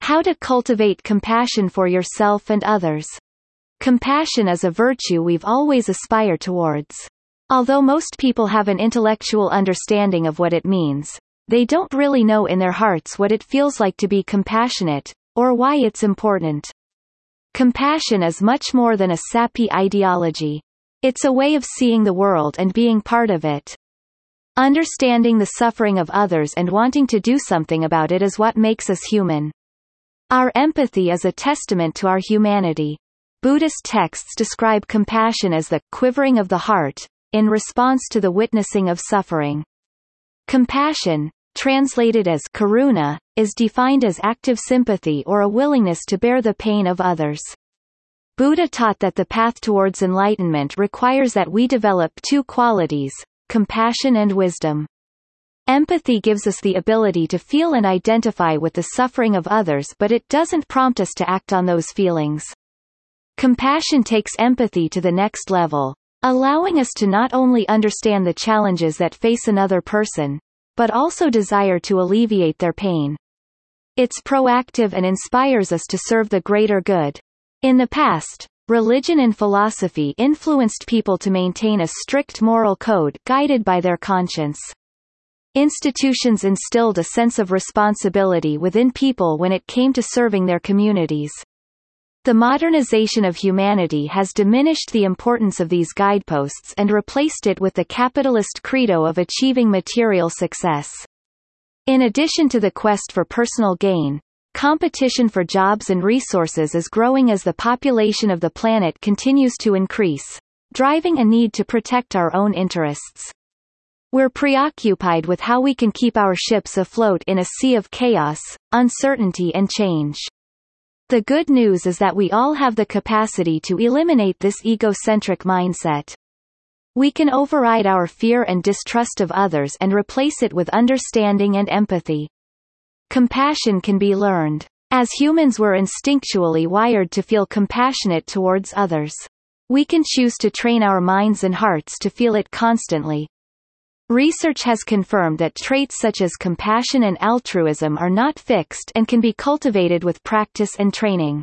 How to cultivate compassion for yourself and others. Compassion is a virtue we've always aspired towards. Although most people have an intellectual understanding of what it means, they don't really know in their hearts what it feels like to be compassionate, or why it's important. Compassion is much more than a sappy ideology. It's a way of seeing the world and being part of it. Understanding the suffering of others and wanting to do something about it is what makes us human. Our empathy is a testament to our humanity. Buddhist texts describe compassion as the quivering of the heart, in response to the witnessing of suffering. Compassion, translated as karuna, is defined as active sympathy or a willingness to bear the pain of others. Buddha taught that the path towards enlightenment requires that we develop two qualities, compassion and wisdom. Empathy gives us the ability to feel and identify with the suffering of others, but it doesn't prompt us to act on those feelings. Compassion takes empathy to the next level, allowing us to not only understand the challenges that face another person, but also desire to alleviate their pain. It's proactive and inspires us to serve the greater good. In the past, religion and philosophy influenced people to maintain a strict moral code guided by their conscience. Institutions instilled a sense of responsibility within people when it came to serving their communities. The modernization of humanity has diminished the importance of these guideposts and replaced it with the capitalist credo of achieving material success. In addition to the quest for personal gain, competition for jobs and resources is growing as the population of the planet continues to increase, driving a need to protect our own interests. We're preoccupied with how we can keep our ships afloat in a sea of chaos, uncertainty and change. The good news is that we all have the capacity to eliminate this egocentric mindset. We can override our fear and distrust of others and replace it with understanding and empathy. Compassion can be learned. As humans, we're instinctually wired to feel compassionate towards others. We can choose to train our minds and hearts to feel it constantly. Research has confirmed that traits such as compassion and altruism are not fixed and can be cultivated with practice and training.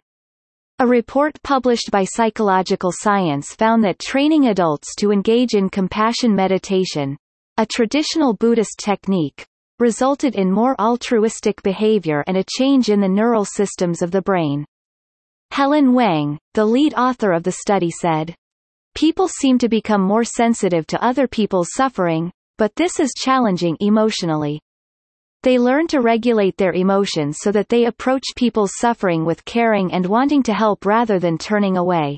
A report published by Psychological Science found that training adults to engage in compassion meditation, a traditional Buddhist technique, resulted in more altruistic behavior and a change in the neural systems of the brain. Helen Wang, the lead author of the study, said, "People seem to become more sensitive to other people's suffering, but this is challenging emotionally. They learn to regulate their emotions so that they approach people's suffering with caring and wanting to help rather than turning away.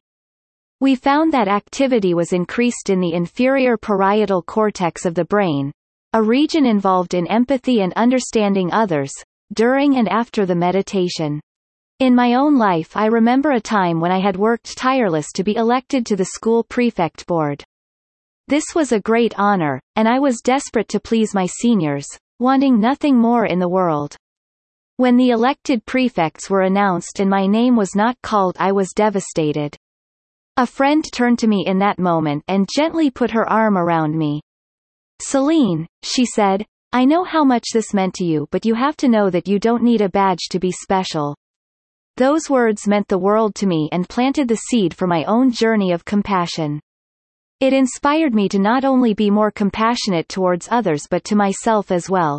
We found that activity was increased in the inferior parietal cortex of the brain, a region involved in empathy and understanding others, during and after the meditation. In my own life, I remember a time when I had worked tireless to be elected to the school prefect board. This was a great honor, and I was desperate to please my seniors, wanting nothing more in the world. When the elected prefects were announced and my name was not called, I was devastated. A friend turned to me in that moment and gently put her arm around me. "Celine," she said, "I know how much this meant to you, but you have to know that you don't need a badge to be special." Those words meant the world to me and planted the seed for my own journey of compassion. It inspired me to not only be more compassionate towards others but to myself as well.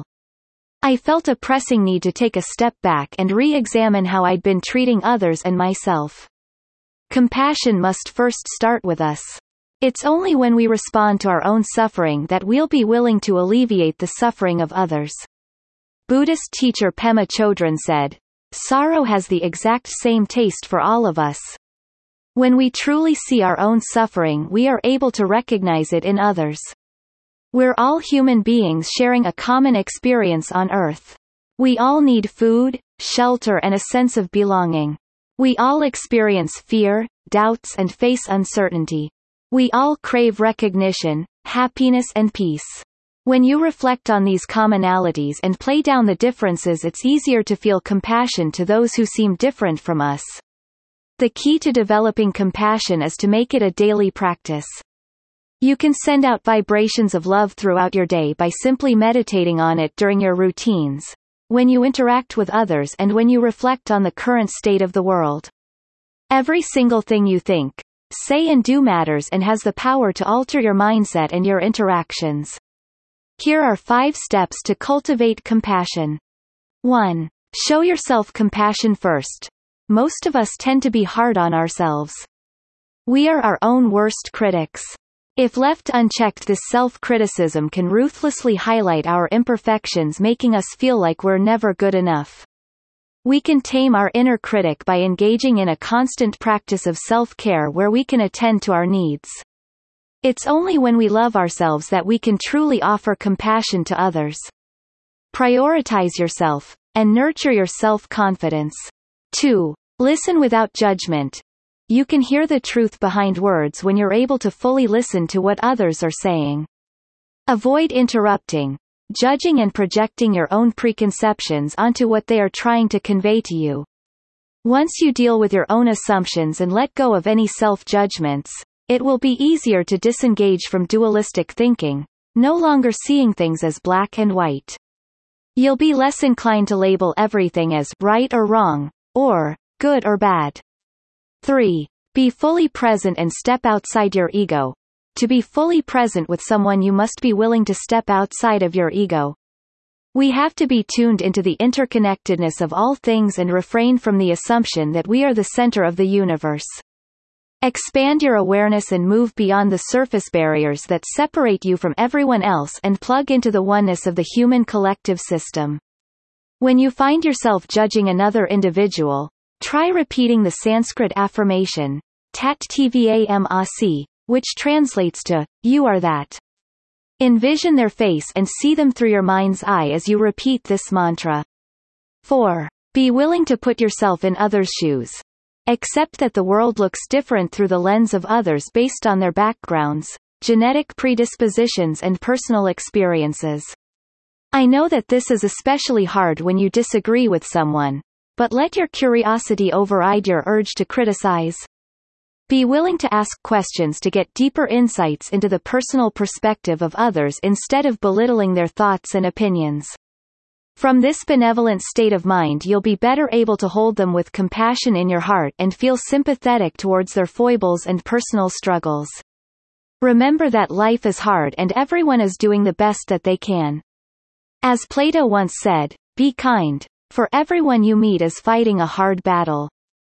I felt a pressing need to take a step back and re-examine how I'd been treating others and myself. Compassion must first start with us. It's only when we respond to our own suffering that we'll be willing to alleviate the suffering of others. Buddhist teacher Pema Chodron said, "Sorrow has the exact same taste for all of us." When we truly see our own suffering, we are able to recognize it in others. We're all human beings sharing a common experience on Earth. We all need food, shelter and a sense of belonging. We all experience fear, doubts and face uncertainty. We all crave recognition, happiness and peace. When you reflect on these commonalities and play down the differences, it's easier to feel compassion to those who seem different from us. The key to developing compassion is to make it a daily practice. You can send out vibrations of love throughout your day by simply meditating on it during your routines. when you interact with others, and when you reflect on the current state of the world. Every single thing you think, say and do matters and has the power to alter your mindset and your interactions. Here are 5 steps to cultivate compassion. 1. Show yourself compassion first. Most of us tend to be hard on ourselves. We are our own worst critics. If left unchecked, this self-criticism can ruthlessly highlight our imperfections, making us feel like we're never good enough. We can tame our inner critic by engaging in a constant practice of self-care where we can attend to our needs. It's only when we love ourselves that we can truly offer compassion to others. Prioritize yourself, and nurture your self-confidence. 2. Listen without judgment. You can hear the truth behind words when you're able to fully listen to what others are saying. Avoid interrupting, judging, and projecting your own preconceptions onto what they are trying to convey to you. Once you deal with your own assumptions and let go of any self-judgments, it will be easier to disengage from dualistic thinking, no longer seeing things as black and white. You'll be less inclined to label everything as right or wrong, or good or bad. 3. Be fully present and step outside your ego. To be fully present with someone, you must be willing to step outside of your ego. We have to be tuned into the interconnectedness of all things and refrain from the assumption that we are the center of the universe. Expand your awareness and move beyond the surface barriers that separate you from everyone else and plug into the oneness of the human collective system. When you find yourself judging another individual, try repeating the Sanskrit affirmation, Tat Tvam Asi, which translates to, you are that. Envision their face and see them through your mind's eye as you repeat this mantra. 4. Be willing to put yourself in others' shoes. Accept that the world looks different through the lens of others based on their backgrounds, genetic predispositions, and personal experiences. I know that this is especially hard when you disagree with someone, but let your curiosity override your urge to criticize. Be willing to ask questions to get deeper insights into the personal perspective of others instead of belittling their thoughts and opinions. From this benevolent state of mind, you'll be better able to hold them with compassion in your heart and feel sympathetic towards their foibles and personal struggles. Remember that life is hard and everyone is doing the best that they can. As Plato once said, be kind, for everyone you meet is fighting a hard battle.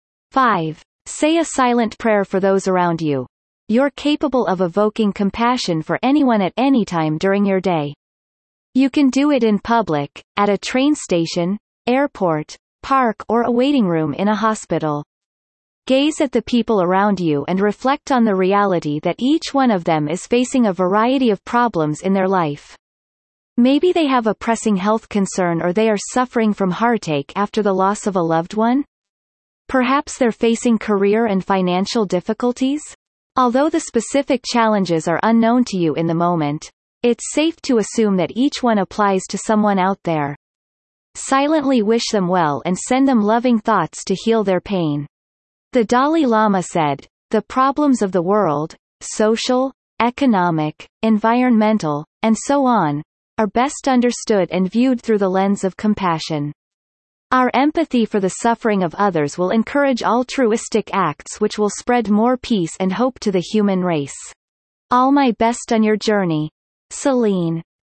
5. Say a silent prayer for those around you. You're capable of evoking compassion for anyone at any time during your day. You can do it in public, at a train station, airport, park, or a waiting room in a hospital. Gaze at the people around you and reflect on the reality that each one of them is facing a variety of problems in their life. Maybe they have a pressing health concern, or they are suffering from heartache after the loss of a loved one. Perhaps they're facing career and financial difficulties. Although the specific challenges are unknown to you in the moment, it's safe to assume that each one applies to someone out there. Silently wish them well and send them loving thoughts to heal their pain. The Dalai Lama said, "The problems of the world, social, economic, environmental, and so on, are best understood and viewed through the lens of compassion." Our empathy for the suffering of others will encourage altruistic acts which will spread more peace and hope to the human race. All my best on your journey. Celine.